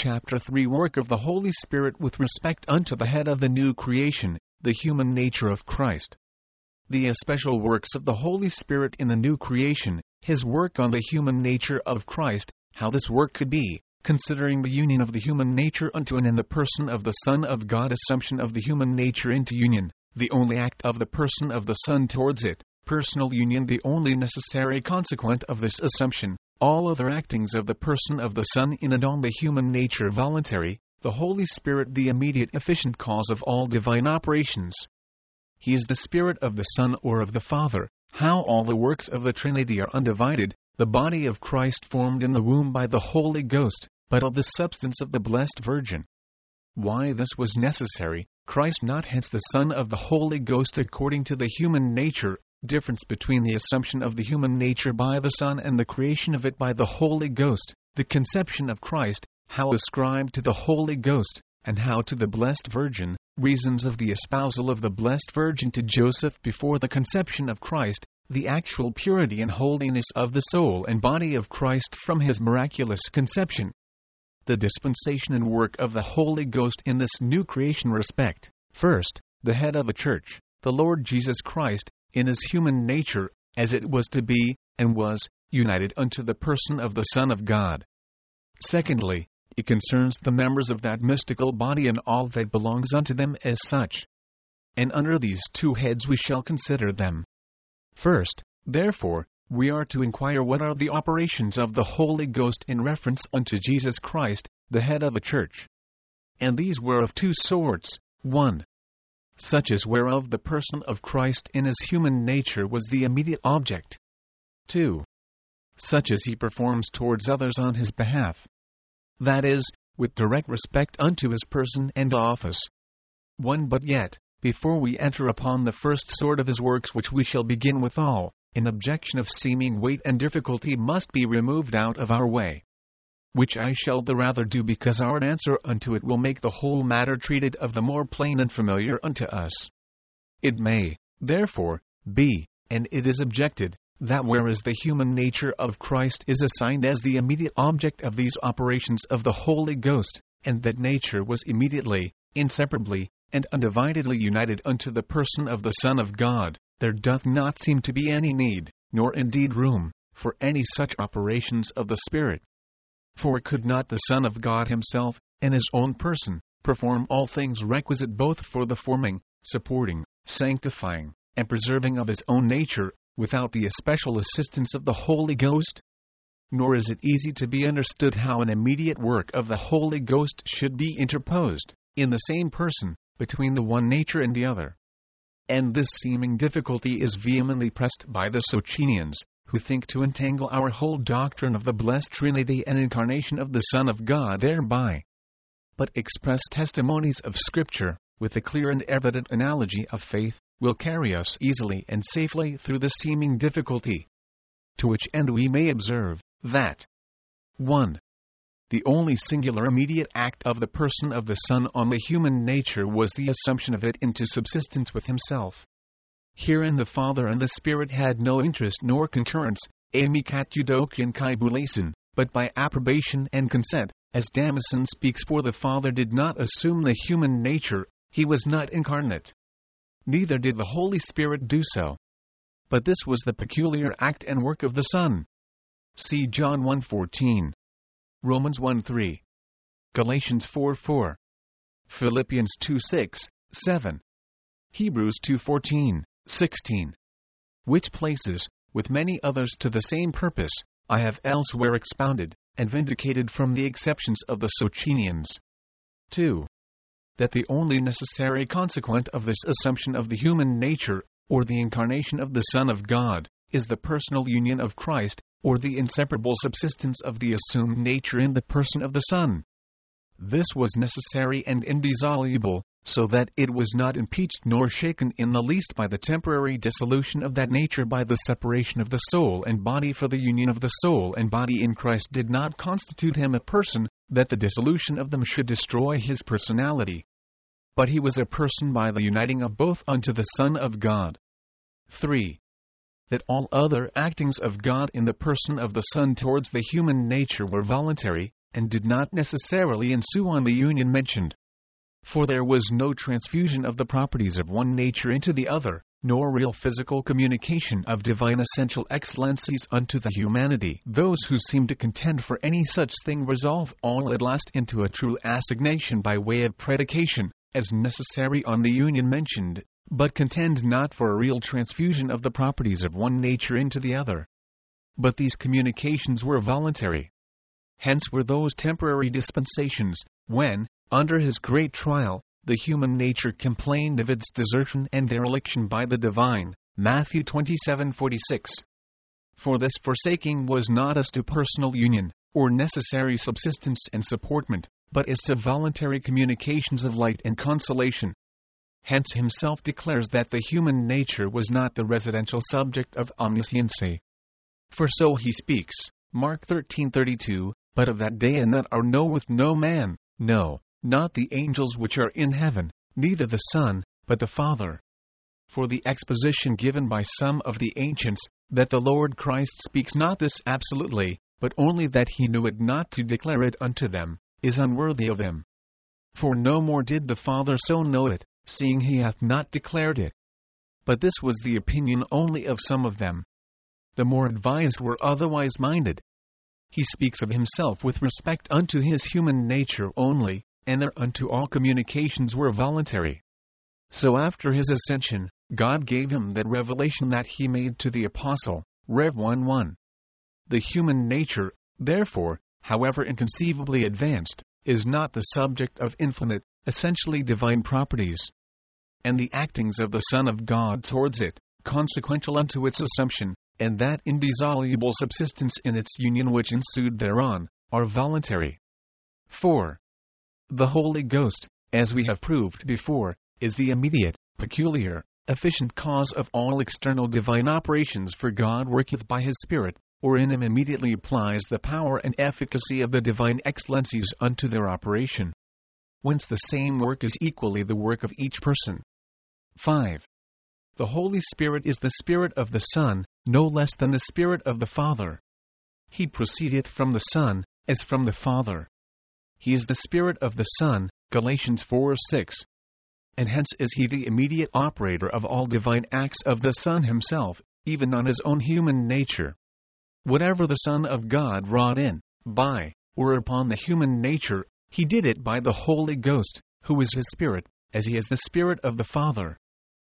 chapter 3. Work of the Holy Spirit with respect unto the head of the new creation, the human nature of Christ. The especial works of the Holy Spirit in the new creation, his work on the human nature of Christ, how this work could be, considering the union of the human nature unto and in the person of the Son of God, assumption of the human nature into union, the only act of the person of the Son towards it, personal union the only necessary consequent of this assumption, all other actings of the person of the Son in and on the human nature voluntary, the Holy Spirit the immediate efficient cause of all divine operations. He is the Spirit of the Son or of the Father, how all the works of the Trinity are undivided, the body of Christ formed in the womb by the Holy Ghost, but of the substance of the Blessed Virgin. Why this was necessary, Christ not hence the Son of the Holy Ghost according to the human nature, difference between the assumption of the human nature by the Son and the creation of it by the Holy Ghost, the conception of Christ, how ascribed to the Holy Ghost, and how to the Blessed Virgin, reasons of the espousal of the Blessed Virgin to Joseph before the conception of Christ, the actual purity and holiness of the soul and body of Christ from his miraculous conception. The dispensation and work of the Holy Ghost in this new creation respect. First, the head of the Church, the Lord Jesus Christ, in his human nature, as it was to be, and was, united unto the person of the Son of God. Secondly, it concerns the members of that mystical body and all that belongs unto them as such. And under these two heads we shall consider them. First, therefore, we are to inquire what are the operations of the Holy Ghost in reference unto Jesus Christ, the head of the Church. And these were of two sorts. 1. Such as whereof the person of Christ in his human nature was the immediate object. 2. Such as he performs towards others on his behalf. That is, with direct respect unto his person and office. 1. But yet, before we enter upon the first sort of his works, which we shall begin withal, an objection of seeming weight and difficulty must be removed out of our way. Which I shall the rather do because our answer unto it will make the whole matter treated of the more plain and familiar unto us. It may, therefore, be, and it is objected, that whereas the human nature of Christ is assigned as the immediate object of these operations of the Holy Ghost, and that nature was immediately, inseparably, and undividedly united unto the person of the Son of God, there doth not seem to be any need, nor indeed room, for any such operations of the Spirit. For could not the Son of God himself, in his own person, perform all things requisite both for the forming, supporting, sanctifying, and preserving of his own nature, without the especial assistance of the Holy Ghost? Nor is it easy to be understood how an immediate work of the Holy Ghost should be interposed, in the same person, between the one nature and the other. And this seeming difficulty is vehemently pressed by the Socinians, who think to entangle our whole doctrine of the blessed Trinity and incarnation of the Son of God thereby. But express testimonies of Scripture, with the clear and evident analogy of faith, will carry us easily and safely through the seeming difficulty. To which end we may observe, that 1. The only singular immediate act of the person of the Son on the human nature was the assumption of it into subsistence with himself. Herein the Father and the Spirit had no interest nor concurrence, amicat eudokian kai bulasin, but by approbation and consent, as Damascene speaks, for the Father did not assume the human nature, he was not incarnate. Neither did the Holy Spirit do so. But this was the peculiar act and work of the Son. See John 1:14. Romans 1:3. Galatians 4:4. Philippians 2:6, 7. Hebrews 2:14, 16. Which places, with many others to the same purpose, I have elsewhere expounded, and vindicated from the exceptions of the Socinians. 2. That the only necessary consequent of this assumption of the human nature, or the incarnation of the Son of God, is the personal union of Christ, or the inseparable subsistence of the assumed nature in the person of the Son. This was necessary and indissoluble, so that it was not impeached nor shaken in the least by the temporary dissolution of that nature by the separation of the soul and body, for the union of the soul and body in Christ did not constitute him a person, that the dissolution of them should destroy his personality. But he was a person by the uniting of both unto the Son of God. 3. That all other actings of God in the person of the Son towards the human nature were voluntary, and did not necessarily ensue on the union mentioned. For there was no transfusion of the properties of one nature into the other, nor real physical communication of divine essential excellencies unto the humanity. Those who seem to contend for any such thing resolve all at last into a true assignation by way of predication, as necessary on the union mentioned, but contend not for a real transfusion of the properties of one nature into the other. But these communications were voluntary. Hence were those temporary dispensations, when, under his great trial, the human nature complained of its desertion and dereliction by the divine. Matthew 27:46. For this forsaking was not as to personal union, or necessary subsistence and supportment, but as to voluntary communications of light and consolation. Hence himself declares that the human nature was not the residential subject of omnisciency. For so he speaks, Mark 13:32, but of that day and that hour knoweth no man, no, not the angels which are in heaven, neither the Son, but the Father. For the exposition given by some of the ancients, that the Lord Christ speaks not this absolutely, but only that he knew it not to declare it unto them, is unworthy of him. For no more did the Father so know it, seeing he hath not declared it. But this was the opinion only of some of them. The more advised were otherwise minded. He speaks of himself with respect unto his human nature only, and thereunto all communications were voluntary. So after his ascension, God gave him that revelation that he made to the apostle, Rev 1:1. The human nature, therefore, however inconceivably advanced, is not the subject of infinite, essentially divine properties. And the actings of the Son of God towards it, consequential unto its assumption, and that indissoluble subsistence in its union which ensued thereon, are voluntary. 4. The Holy Ghost, as we have proved before, is the immediate, peculiar, efficient cause of all external divine operations, for God worketh by his Spirit, or in him immediately applies the power and efficacy of the divine excellencies unto their operation. Whence the same work is equally the work of each person. 5. The Holy Spirit is the Spirit of the Son, no less than the Spirit of the Father. He proceedeth from the Son, as from the Father. He is the Spirit of the Son, Galatians 4:6. And hence is he the immediate operator of all divine acts of the Son himself, even on his own human nature. Whatever the Son of God wrought in, by, or upon the human nature, he did it by the Holy Ghost, who is his Spirit, as he is the Spirit of the Father.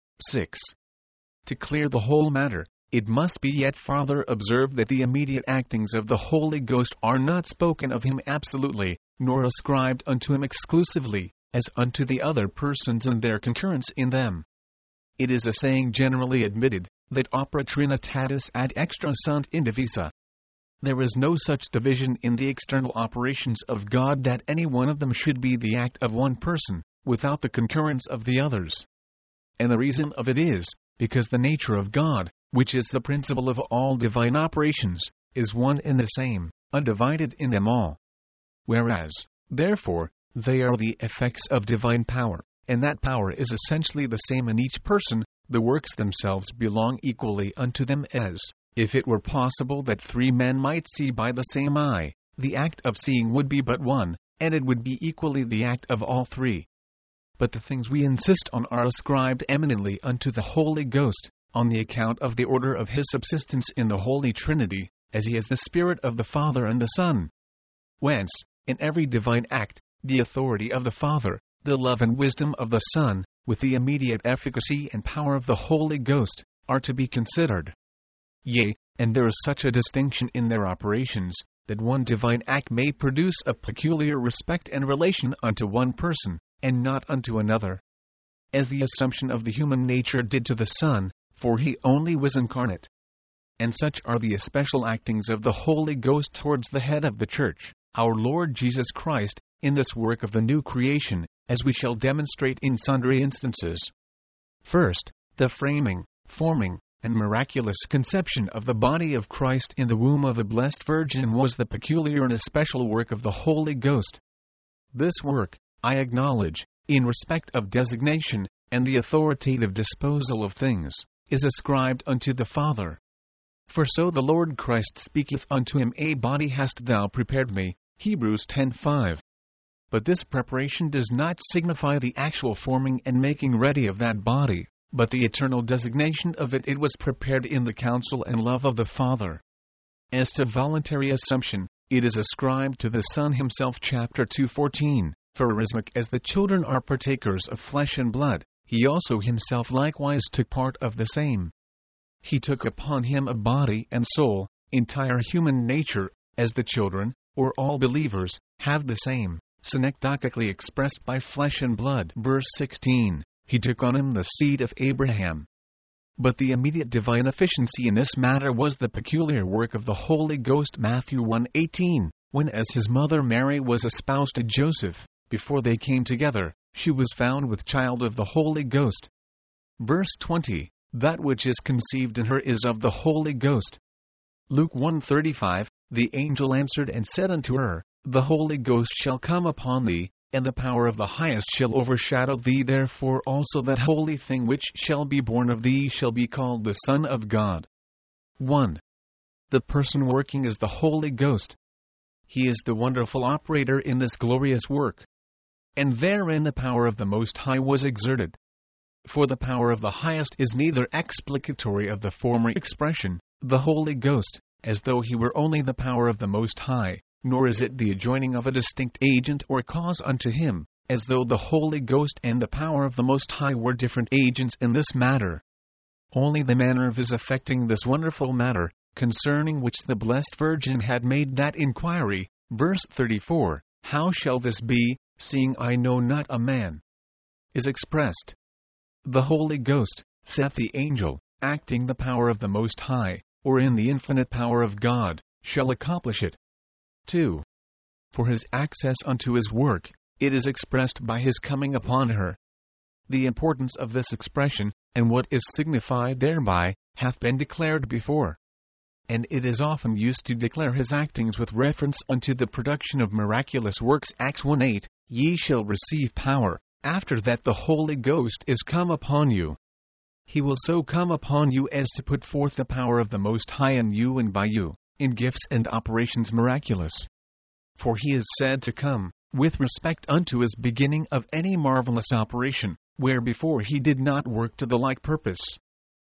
6. To clear the whole matter, it must be yet farther observed that the immediate actings of the Holy Ghost are not spoken of him absolutely, nor ascribed unto him exclusively, as unto the other persons and their concurrence in them. It is a saying generally admitted, that opera trinitatis ad extra sunt indivisa. There is no such division in the external operations of God that any one of them should be the act of one person, without the concurrence of the others. And the reason of it is, because the nature of God, which is the principle of all divine operations, is one and the same, undivided in them all. Whereas, therefore, they are the effects of divine power, and that power is essentially the same in each person, the works themselves belong equally unto them as, if it were possible that three men might see by the same eye, the act of seeing would be but one, and it would be equally the act of all three. But the things we insist on are ascribed eminently unto the Holy Ghost, on the account of the order of his subsistence in the Holy Trinity, as he is the Spirit of the Father and the Son. Whence, in every divine act, the authority of the Father, the love and wisdom of the Son, with the immediate efficacy and power of the Holy Ghost, are to be considered. Yea, and there is such a distinction in their operations, that one divine act may produce a peculiar respect and relation unto one person, and not unto another. As the assumption of the human nature did to the Son, for he only was incarnate. And such are the especial actings of the Holy Ghost towards the head of the Church, our Lord Jesus Christ, in this work of the new creation, as we shall demonstrate in sundry instances. First, the framing, forming, and miraculous conception of the body of Christ in the womb of a blessed Virgin was the peculiar and especial work of the Holy Ghost. This work, I acknowledge, in respect of designation, and the authoritative disposal of things, is ascribed unto the Father. For so the Lord Christ speaketh unto him, A body hast thou prepared me, Hebrews 10:5. But this preparation does not signify the actual forming and making ready of that body, but the eternal designation of it. It was prepared in the counsel and love of the Father. As to voluntary assumption, it is ascribed to the Son himself. Chapter 2:14. For inasmuch as the children are partakers of flesh and blood, he also himself likewise took part of the same. He took upon him a body and soul, entire human nature, as the children, or all believers, have the same, synecdochically expressed by flesh and blood. Verse 16, he took on him the seed of Abraham. But the immediate divine efficiency in this matter was the peculiar work of the Holy Ghost. Matthew 1:18, when as his mother Mary was espoused to Joseph, before they came together, she was found with child of the Holy Ghost. Verse 20, that which is conceived in her is of the Holy Ghost. Luke 1:35, the angel answered and said unto her, the Holy Ghost shall come upon thee, and the power of the highest shall overshadow thee. Therefore also that holy thing which shall be born of thee shall be called the Son of God. 1. The person working is the Holy Ghost. He is the wonderful operator in this glorious work. And therein the power of the Most High was exerted. For the power of the highest is neither explicatory of the former expression, the Holy Ghost, as though he were only the power of the Most High, nor is it the adjoining of a distinct agent or cause unto him, as though the Holy Ghost and the power of the Most High were different agents in this matter. Only the manner of his effecting this wonderful matter, concerning which the Blessed Virgin had made that inquiry, verse 34, how shall this be, seeing I know not a man, is expressed. The Holy Ghost, saith the angel, acting the power of the Most High, or in the infinite power of God, shall accomplish it. 2. For his access unto his work, it is expressed by his coming upon her. The importance of this expression, and what is signified thereby, hath been declared before. And it is often used to declare his actings with reference unto the production of miraculous works. Acts 1:8, ye shall receive power, after that the Holy Ghost is come upon you. He will so come upon you as to put forth the power of the Most High in you and by you, in gifts and operations miraculous. For he is said to come, with respect unto his beginning of any marvelous operation, where before he did not work to the like purpose.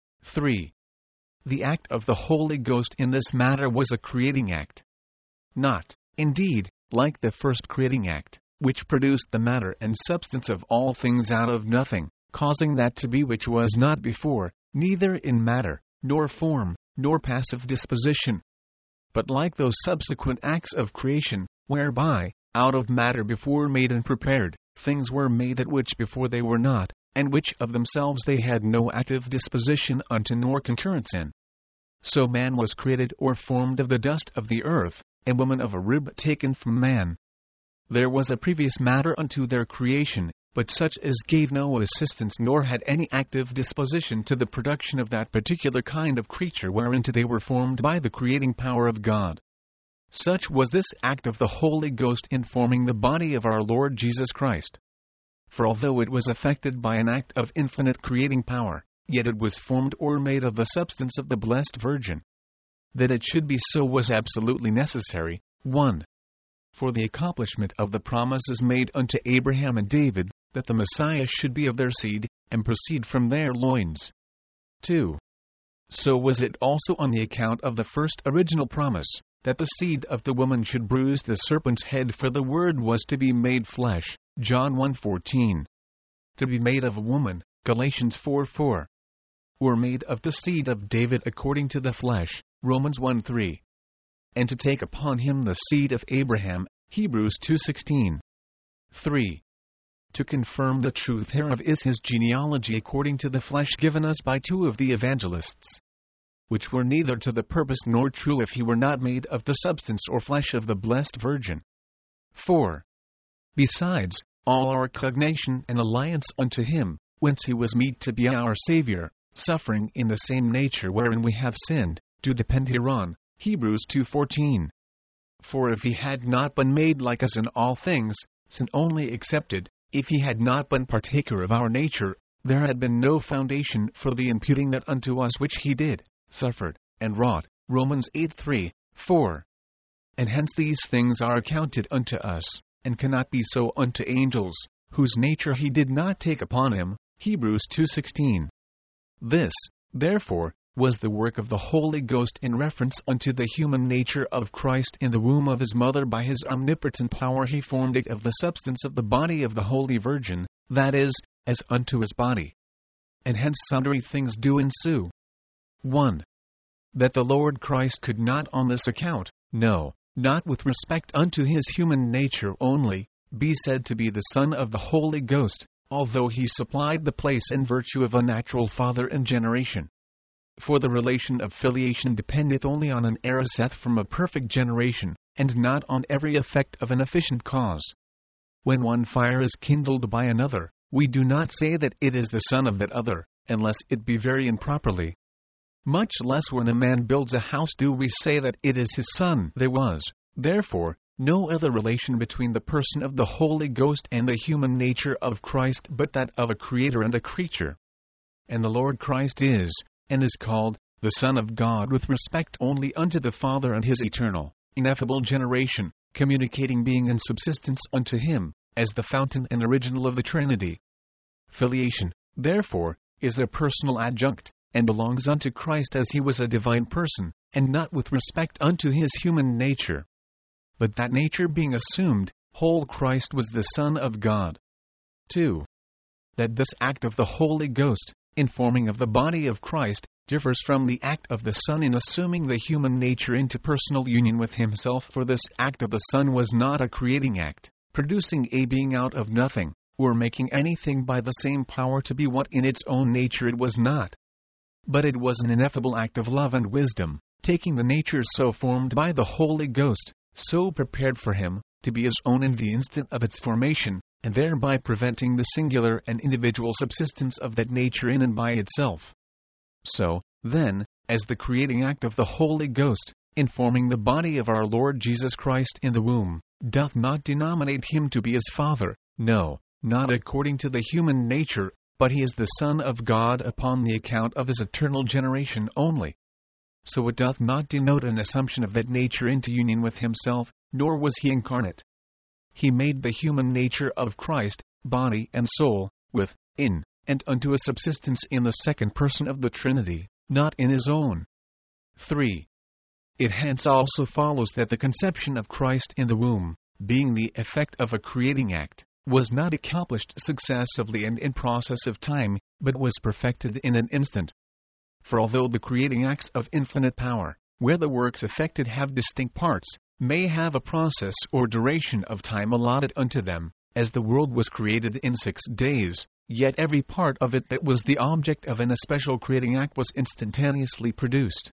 3. The act of the Holy Ghost in this matter was a creating act. Not, indeed, like the first creating act, which produced the matter and substance of all things out of nothing, causing that to be which was not before, neither in matter, nor form, nor passive disposition. But like those subsequent acts of creation, whereby, out of matter before made and prepared, things were made that which before they were not, and which of themselves they had no active disposition unto nor concurrence in. So man was created or formed of the dust of the earth, and woman of a rib taken from man. There was a previous matter unto their creation, but such as gave no assistance nor had any active disposition to the production of that particular kind of creature whereinto they were formed by the creating power of God. Such was this act of the Holy Ghost in forming the body of our Lord Jesus Christ. For although it was effected by an act of infinite creating power, yet it was formed or made of the substance of the Blessed Virgin. That it should be so was absolutely necessary. 1. For the accomplishment of the promises made unto Abraham and David, that the Messiah should be of their seed, and proceed from their loins. 2. So was it also on the account of the first original promise, that the seed of the woman should bruise the serpent's head, for the Word was to be made flesh, John 1:14. To be made of a woman, Galatians 4:4. Or made of the seed of David according to the flesh, Romans 1:3. And to take upon him the seed of Abraham, Hebrews 2:16. 3. To confirm the truth hereof is his genealogy according to the flesh given us by two of the evangelists, which were neither to the purpose nor true if he were not made of the substance or flesh of the Blessed Virgin. 4. Besides, all our cognation and alliance unto him, whence he was meet to be our Saviour, suffering in the same nature wherein we have sinned, do depend hereon, Hebrews 2:14. For if he had not been made like us in all things, sin only excepted, if he had not been partaker of our nature, there had been no foundation for the imputing that unto us which he did, suffered, and wrought, Romans 8:3, 4. and hence these things are accounted unto us, and cannot be so unto angels, whose nature he did not take upon him. Hebrews 2:16. This, therefore, was the work of the Holy Ghost in reference unto the human nature of Christ in the womb of his mother. By his omnipotent power he formed it of the substance of the body of the Holy Virgin, that is, as unto his body. And hence sundry things do ensue. 1. That the Lord Christ could not on this account, no, not with respect unto his human nature only, be said to be the Son of the Holy Ghost, although he supplied the place and virtue of a natural father in generation. For the relation of filiation dependeth only on an ariseth from a perfect generation, and not on every effect of an efficient cause. When one fire is kindled by another, we do not say that it is the son of that other, unless it be very improperly. Much less when a man builds a house do we say that it is his son. There was, therefore, no other relation between the person of the Holy Ghost and the human nature of Christ but that of a creator and a creature. And the Lord Christ is, and is called, the Son of God with respect only unto the Father and his eternal, ineffable generation, communicating being and subsistence unto him, as the fountain and original of the Trinity. Filiation, therefore, is a personal adjunct, and belongs unto Christ as he was a divine person, and not with respect unto his human nature. But that nature being assumed, whole Christ was the Son of God. 2. That this act of the Holy Ghost, in forming of the body of Christ, differs from the act of the Son in assuming the human nature into personal union with himself. For this act of the Son was not a creating act, producing a being out of nothing, or making anything by the same power to be what in its own nature it was not. But it was an ineffable act of love and wisdom, taking the nature so formed by the Holy Ghost, so prepared for him, to be his own in the instant of its formation, and thereby preventing the singular and individual subsistence of that nature in and by itself. So, then, as the creating act of the Holy Ghost, in forming the body of our Lord Jesus Christ in the womb, doth not denominate him to be his Father, no, not according to the human nature, but he is the Son of God upon the account of his eternal generation only. So it doth not denote an assumption of that nature into union with himself, nor was he incarnate. He made the human nature of Christ, body and soul, with, in, and unto a subsistence in the second person of the Trinity, not in his own. 3. It hence also follows that the conception of Christ in the womb, being the effect of a creating act, was not accomplished successively and in process of time, but was perfected in an instant. For although the creating acts of infinite power, where the works effected have distinct parts, may have a process or duration of time allotted unto them, as the world was created in 6 days, yet every part of it that was the object of an especial creating act was instantaneously produced.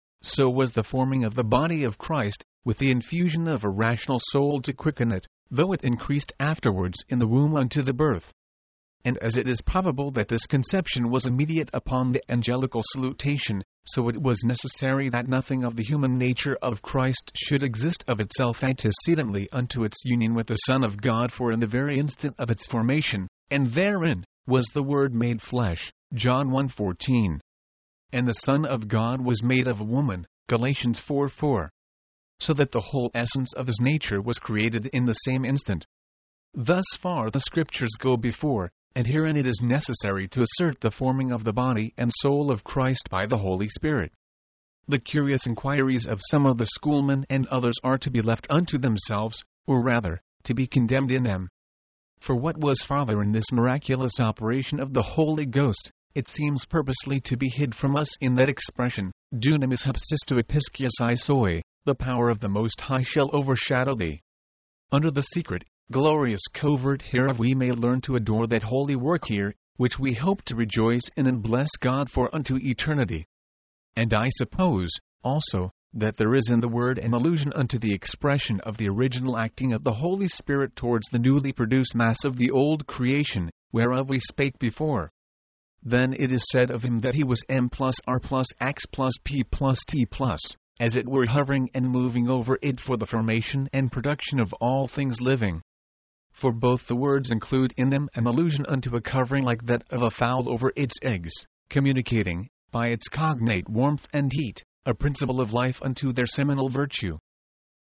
So was the forming of the body of Christ, with the infusion of a rational soul to quicken it, though it increased afterwards in the womb unto the birth. And as it is probable that this conception was immediate upon the angelical salutation, so it was necessary that nothing of the human nature of Christ should exist of itself antecedently unto its union with the Son of God. For in the very instant of its formation, and therein, was the Word made flesh, John 1:14. And the Son of God was made of a woman, Galatians 4:4. So that the whole essence of his nature was created in the same instant. Thus far the Scriptures go before, and herein it is necessary to assert the forming of the body and soul of Christ by the Holy Spirit. The curious inquiries of some of the schoolmen and others are to be left unto themselves, or rather, to be condemned in them. For what was farther in this miraculous operation of the Holy Ghost, it seems purposely to be hid from us in that expression, dunamis hapsisto episcias soi, the power of the Most High shall overshadow thee. Under the secret, glorious covert hereof we may learn to adore that holy work here, which we hope to rejoice in and bless God for unto eternity. And I suppose, also, that there is in the word an allusion unto the expression of the original acting of the Holy Spirit towards the newly produced mass of the old creation, whereof we spake before. Then it is said of him that he was M plus R plus X plus P plus T plus, as it were hovering and moving over it for the formation and production of all things living. For both the words include in them an allusion unto a covering like that of a fowl over its eggs, communicating, by its cognate warmth and heat, a principle of life unto their seminal virtue.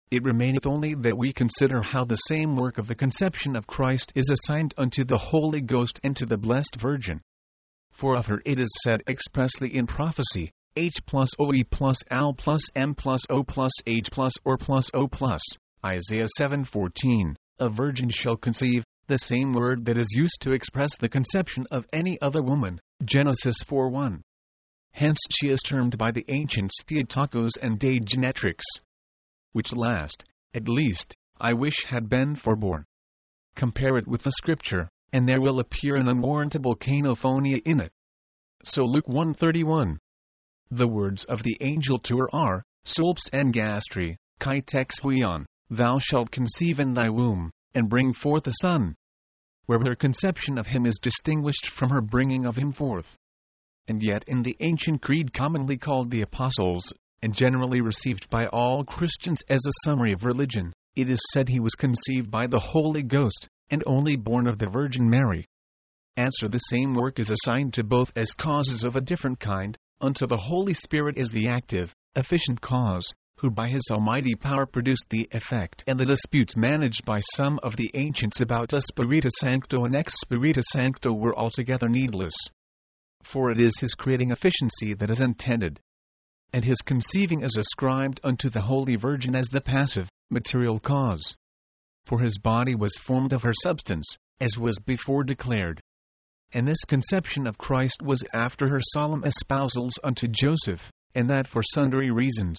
it remaineth only that we consider how the same work of the conception of Christ is assigned unto the Holy Ghost and to the Blessed Virgin. For of her it is said expressly in prophecy, H plus OE plus Al plus M plus O plus H plus or plus O plus, Isaiah 7:14, a virgin shall conceive, the same word that is used to express the conception of any other woman, Genesis 4:1. Hence she is termed by the ancients Theotokos and Digenetrix, which last, at least, I wish had been forborne. Compare it with the Scripture, and there will appear an unwarrantable cainophonia in it. So Luke 1:31. The words of the angel to her are, Solps en gastri, kai tex huion, thou shalt conceive in thy womb, and bring forth a son. Where her conception of him is distinguished from her bringing of him forth. And yet in the ancient creed commonly called the Apostles', and generally received by all Christians as a summary of religion, it is said he was conceived by the Holy Ghost, and only born of the Virgin Mary. Answer: the same work is assigned to both as causes of a different kind. Unto the Holy Spirit is the active, efficient cause, who by his almighty power produced the effect. And the disputes managed by some of the ancients about a Spiritus Sancto and ex Spiritus Sancto were altogether needless. For it is his creating efficiency that is intended. And his conceiving is ascribed unto the Holy Virgin as the passive, material cause. For his body was formed of her substance, as was before declared. And this conception of Christ was after her solemn espousals unto Joseph, and that for sundry reasons.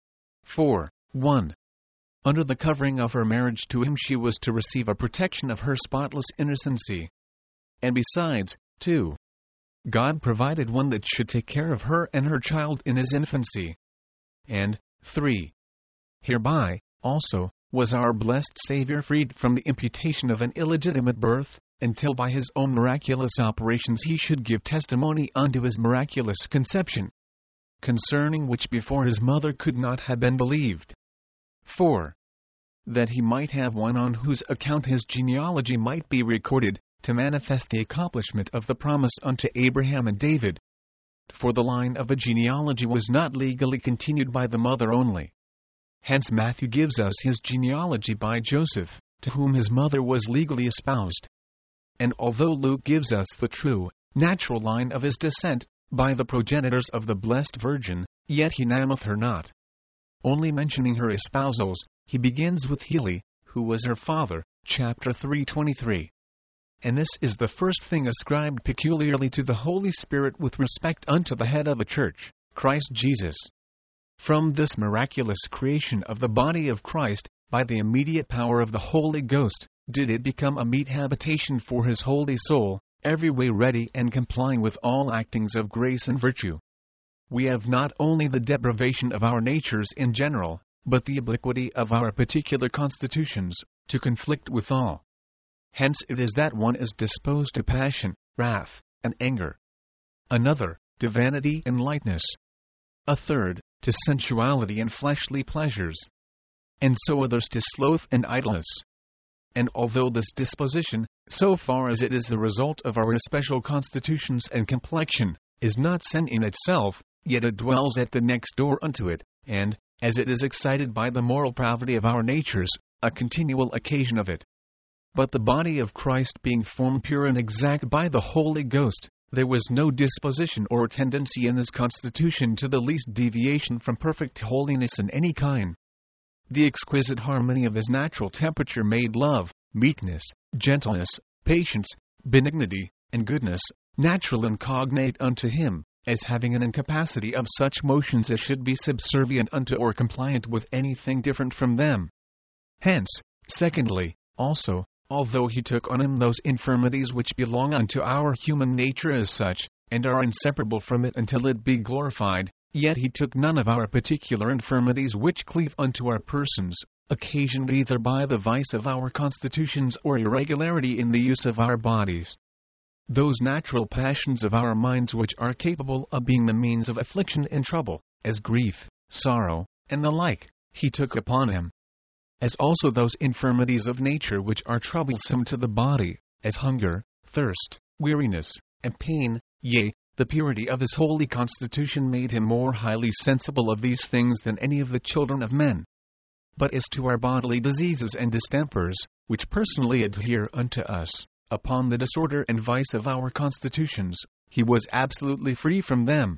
4. 1. Under the covering of her marriage to him she was to receive a protection of her spotless innocency. And besides, 2. God provided one that should take care of her and her child in his infancy. And 3. Hereby, also, was our blessed Savior freed from the imputation of an illegitimate birth, until by his own miraculous operations he should give testimony unto his miraculous conception, concerning which before his mother could not have been believed. 4. That he might have one on whose account his genealogy might be recorded, to manifest the accomplishment of the promise unto Abraham and David. For the line of a genealogy was not legally continued by the mother only. Hence Matthew gives us his genealogy by Joseph, to whom his mother was legally espoused. And although Luke gives us the true, natural line of his descent, by the progenitors of the Blessed Virgin, yet he nameth her not. Only mentioning her espousals, he begins with Heli, who was her father, chapter 3:23. And this is the first thing ascribed peculiarly to the Holy Spirit with respect unto the head of the Church, Christ Jesus. From this miraculous creation of the body of Christ, by the immediate power of the Holy Ghost, did it become a meet habitation for his holy soul, every way ready and complying with all actings of grace and virtue. We have not only the depravation of our natures in general, but the obliquity of our particular constitutions, to conflict withal. Hence it is that one is disposed to passion, wrath, and anger. Another, to vanity and lightness. A third, to sensuality and fleshly pleasures. And so others to sloth and idleness. And although this disposition, so far as it is the result of our especial constitutions and complexion, is not sin in itself, yet it dwells at the next door unto it, and, as it is excited by the moral pravity of our natures, a continual occasion of it. But the body of Christ being formed pure and exact by the Holy Ghost, there was no disposition or tendency in his constitution to the least deviation from perfect holiness in any kind. The exquisite harmony of his natural temperature made love, meekness, gentleness, patience, benignity, and goodness, natural and cognate unto him, as having an incapacity of such motions as should be subservient unto or compliant with anything different from them. Hence, secondly, also, although he took on him those infirmities which belong unto our human nature as such, and are inseparable from it until it be glorified, yet he took none of our particular infirmities which cleave unto our persons, occasioned either by the vice of our constitutions or irregularity in the use of our bodies. Those natural passions of our minds which are capable of being the means of affliction and trouble, as grief, sorrow, and the like, he took upon him. As also those infirmities of nature which are troublesome to the body, as hunger, thirst, weariness, and pain, yea, the purity of his holy constitution made him more highly sensible of these things than any of the children of men. But as to our bodily diseases and distempers, which personally adhere unto us, upon the disorder and vice of our constitutions, he was absolutely free from them.